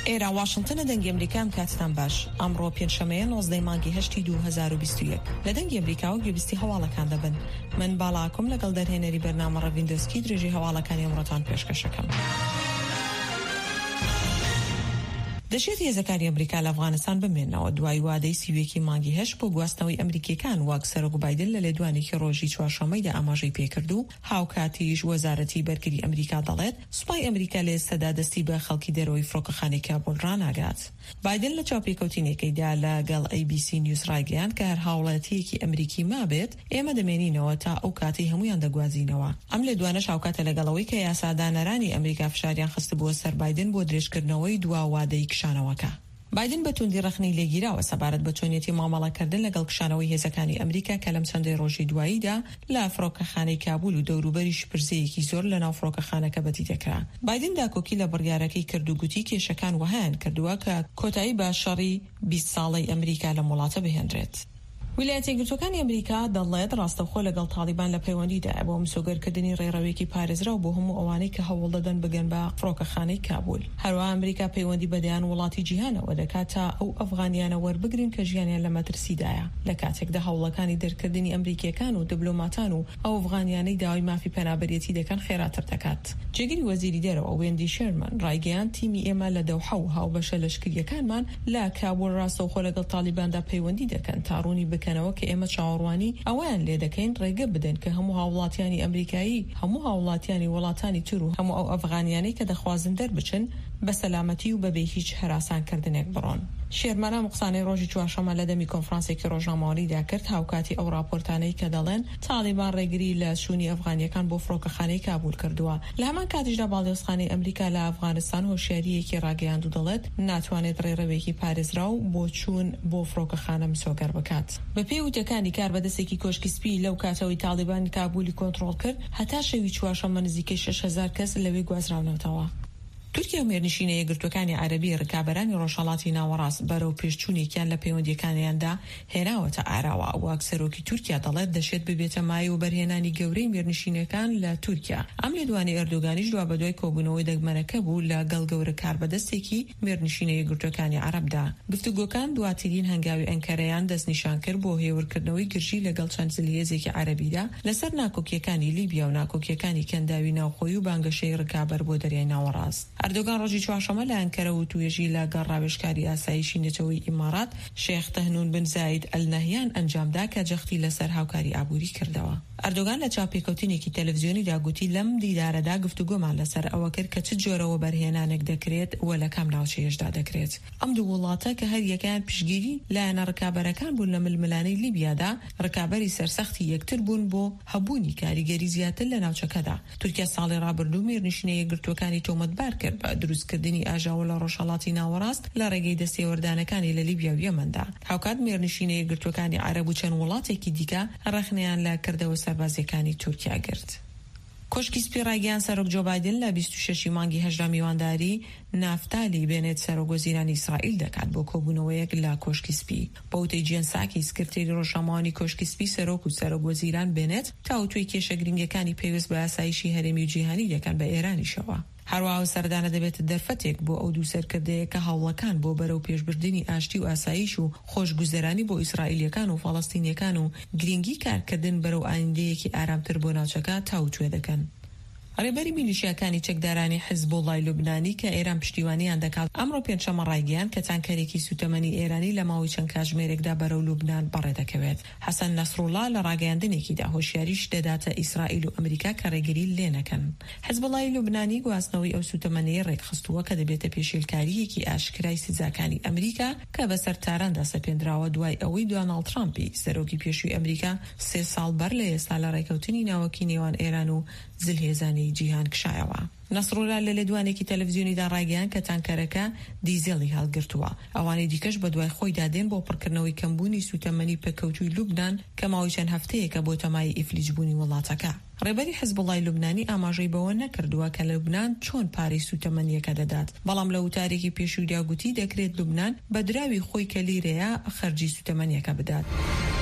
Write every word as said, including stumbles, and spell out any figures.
ئێرە واشنگتنە دەنگی ئەمریکام کاتتان باش. ئەمڕۆ پێنجشەمەیە نۆزدەی مانگی هەشتی دوو هەزار و بیست و یەک لە دەنگی ئەمریکاوە گوێبیستی هەواڵەکان دەبن. من باڵاکم لەگەڵ دەرهێنەری بەرنامە ڕەڤیندۆسکی درێژی هەواڵەکانی ئەمڕۆتان پێشکەشەکەم. دەشێت هێزەکانی ئەمریکا لە ئەفغانستان بمێنەوە دوای وادەی سیوێکی مانگی هەشت بۆ گواستنەوەی ئەمریکیەکان وەک سەرۆک بایدن لە لێدوانێکی ڕۆژی چوارشەممەیدا ئاماژەی پێکرد و هاوکاتیش وەزارەتی بەرگری ئەمریکا دەڵێت سوپای ئەمریکا لە ئێستادا دەستی بە خەڵکی دەرەوەی فڕۆکەخانەی کابوڵ ڕاناگات. بایدن لە چاوپێکەوتینێکیدا لەگەڵ ئەی بی سی نیوز ڕایگەیاند کە هەر هاوڵاتیەکی ئەمریکی مابێت ئێمە دەمێنینەوە تا ئەو کاتی هەمویان دەگوازینەوە. ئەم لێدوانەش هاوکاتە لەگەڵەوەی کە یاسادانەرانی ئەمریکا فشاریان خست بۆ سەر بایدن بۆ درێژکردنەوەی دوا وادەی کشانەوەکە. بایدن بە توندی ڕخنەی لێگیراوە سەبارەت بە چۆنیەتی مامەڵەکردن لەگەڵ کشانەوەی هێزەکانی ئەمریکا کە لەم چەندەی ڕۆژی دواییدا لە فڕۆکەخانەی کابوول و دەوروبەریش پرسەیەکی زۆر لە ناو فڕۆکەخانەکە بەدی دەکرا. بایدن داکۆکی لە بڕیارەکەی کرد و گوتی کێشەکان وەهایان کردووە کە کۆتایی بە شەڕی بیست ساڵەی ئەمریکا لە وڵاتە بهێنرێت. ویلایەتە یەکگرتووەکانی ئەمریکا دەڵێت ڕاستەوخۆ لەگەڵ تالیبان لە پەیوەندیدا بۆ مسۆگەرکردنی ڕێڕەوێکی پارێزراو بۆ هەموو ئەوانەی کە هەوڵ دەدەن بگەن بە فڕۆکەخانەی کابوول. هەروەها ئەمریکا پەیوەندی بەدەیان وڵاتی جیهانەوە دەکات تا ئەو ئەفغانیانە وەربگرین کە ژیانیان لە مەترسیدایە لە کاتێکدا هەوڵەکانی دەرکردنی ئەمریکیەکان و دیبلۆماتان و ئەو ئەفغانیانەی داوای مافی پەنابەریەتی دەکەن خێراتر دەکات. جێگیری وەزیری دەرەوە وێندی شێرمان ڕایگەیاند تیمی ئێمە لە دەوحە و هاوبەشە لەشکریەکانمان لە کابوول ڕاستەوخۆ لەگەڵ تالیباندا پەیوەندی دەکەن تا ڕوونی بکەنەوە کە ئێمە چاوەڕوانی ئەویان لێ دەکەین ڕێگە بدەن کە هەموو هاوڵاتیانی ئەمریکایی هەموو هاوڵاتیانی وڵاتانی تر و هەموو ئەو ئەفغانیانەی کە دەخوازن دەربچن بە سەلامەتی و بەبێ هیچ هەراسانکردنێک بڕۆن. شێرمانە قسانەی ڕۆژی چوارشەممە لە دەمی کۆنفرانسێکی ڕۆژنامەوەریدا کرد هاوکاتی ئەو راپۆرتانەی کە دەڵێن تالیبان ڕێگری لە سوونی ئەفغانیەکان بۆ فڕۆکەخانەی کابوول کردووە. لە هەمان کاتیشدا باڵێۆزخانەی ئەمریکا لە ئەفغانستان هۆشیاریەکی ڕاگەیاند و دەڵێت ناتوانێت ڕێڕەوێکی پارێزراو بۆ چوون بۆ فڕۆکەخانە مسۆگەر بکات. بە پێی وتەکانی کاربەدەستێکی کۆشکی سپی لەو کاتەوەی تالیبان کابوولی کۆنتڕۆڵ کرد هەتا شەوی چوارشەممە نزیکەی شەش هەزار کەس لەوێ گوازراونەتەوە. تورکیا و مێرنشینە یەکگرتوەکانی عەرەبی ڕکابەرانی ڕۆژهەڵاتی ناوەڕاست بەرەو پێشچوونێکیان لە پەیوەندیەکانیاندا هێناوەتە ئاراوە وەک سەرۆکی تورکیا دەڵێت دەشێت ببێتە مای و بەرهێنانی گەورەی مێرنشینەکان لە تورکیا. ئەم لێدوانی ئەردۆگانیش دوا بەدوای کۆبوونەوەی دەگمەنەکە بوو لە گەڵ گەورە کاربەدەستێکی مێرنشینە یەکگرتوەکانی عەرەبدا. گفتوگۆکان دواترین هەنگاوی ئەنکەرەیان دەستنیشان کرد بۆ هێورکردنەوەی گرژی لەگەڵ چەند جلهێزێکی عەرەبیدا لەسەر ناکۆکیەکانی لیبیا و ناکۆکیەکانی کەنداوی ناوخۆیی و بانگەشەی ڕکابەر بۆ دەریای ناوەڕاست. ئەردۆگان ڕۆژی چوارشەممە لە ئەنکەرە و توێژی لە گەڕاوێژکاری ئاسایشی نەتەوەی ئیمارات شێخ تەهنون بن زاید ئەل نەهیان ئەنجامدا کە جەختی لەسەر هاوکاری ئابووری کردەوە. ئەردۆگان لە چاپێکەوتنێکی تەلەڤیزیۆنیدا گوتی لەم دیدارەدا گفتوگۆمان لەسەر ئەوە کرد کە چ جۆرەوە بەرهێنانێک دەکرێت و لە کام ناوچەیەشدا دەکرێت. ئەم دوو وڵاتە کە هەر یەکیان پشگیری لایەنە ڕکابەرەکان بوون لە ململانەی لیبیادا ڕکابەری سەرسەختی یەکتر بوون بۆ هەبوونی کاریگەری زیاتر لە ناوچەکەدا. تورکیا ساڵی ڕابردوو مێرنشینە یەکگرتوەکانی تۆمەتبار کرد بە دروستکردنی ئاژاوە لە ڕۆژهەڵاتی ناوەڕاست لە ڕێگەی دەستێوەردانەکانی لە لیبیا و یەمەندا. هاوکات مێرنشینە یەکگرتوەکانی عەرەب و چەند وڵاتێکی دیکە ڕەخنەیان لە کردەوە سەربازیەکانی تورکیا گرت. کۆشکی سپی ڕایگەیان سەرۆک جۆ بایدن لە بیست و شەشی مانگی هەژدا میوانداری نافتالی بێنێت سەرۆکوەزیرانی ئیسرائیل دەکات بۆ کۆبوونەوەیەک لە کۆشکی سپی. بە وتەی جێن ساکی سکرتێری ڕۆژنامەوانی کۆشکی سپی سەرۆک و سەرۆکوەزیران بێنێت تا وتوی کێشە گرنگەکانی پێویست بە ئاسایشی هەرێمی و جیهانی دەکەن بە ئێرانیشەوە. هەروەها سەردانە دەبێت دەرفەتێک بۆ ئەو دوو سەرکردەیە کە هاوڵەکان بۆ بەرەو پێشبردننی ئاشتی و ئاسایش و خۆشگوزەرانی بۆ ئیسرائیلیەکان و فەڵەستینیەکان و گرنگی کارکردن بەرەو ئایندەیەکی ئارامتر بۆ ناوچەکە تاوتوێ دەکەن. ڕێبەری میلیشیاکانی چەکدارانی حیزبوڵای لوبنانی کە ئێران پشتیوانیان دەکات ئەمڕۆ پێنجشەممە ڕایگەیاند کە تانکەرێکی سوتەمەنی ئێرانی لە ماوەی چەند کاتژمێرێکدا بەرەو لوبنان بەڕێدەکەوێت. حەسەن نەسڕوڵڵا لە ڕاگەیاندنێکیدا هۆشیاریش دەداتە ئیسرائیل و ئەمریکا کە ڕێگری لێ نەکەن. حیزبوڵای لوبنانی گواستنەوەی ئەو سوتەمەنیە ڕێکخستووە کە دەبێتە پێشێلکاریەکی ئاشکرای سزاکانی ئەمریکا کە بەسەر تاراندا سەپێنراوە دوای ئەوەی دۆناڵد ترامپی سەرۆکی پێشووی ئەمریکا سێ ساڵ بەر لە ئێستا لە ڕێکەوتنی ناوەکی نێوان ئێران و جلهێزانی جیهان کشایەوە. نەسڕوڵا لە لێدوانێکی تەلەڤیزیۆنیدا ڕایگەیاند کە تانکەرەکە دیزێڵی هەڵگرتووە. ئەوانەی دیکەش بە دوای خۆی دادێن بۆ پڕکردنەوەی کەمبوونی سوتەمەنی پێکەوتووی لوبنان کە ماوەی چەند هەفتەیەکە بۆ تەمای ئیفلیجبوونی وڵاتەکە. ڕێبەری حیزبوڵای لوبنانی ئاماژەی بەوە نەکردووە کە لوبنان چۆن پارەی سوتەمەنیەکە دەدات. بەڵام لە وتارێکی پێشوویدا گوتی دەکرێت لوبنان بە دراوی خۆی کە لیرەیە خەرجی سوتەمەنیەکە بدات.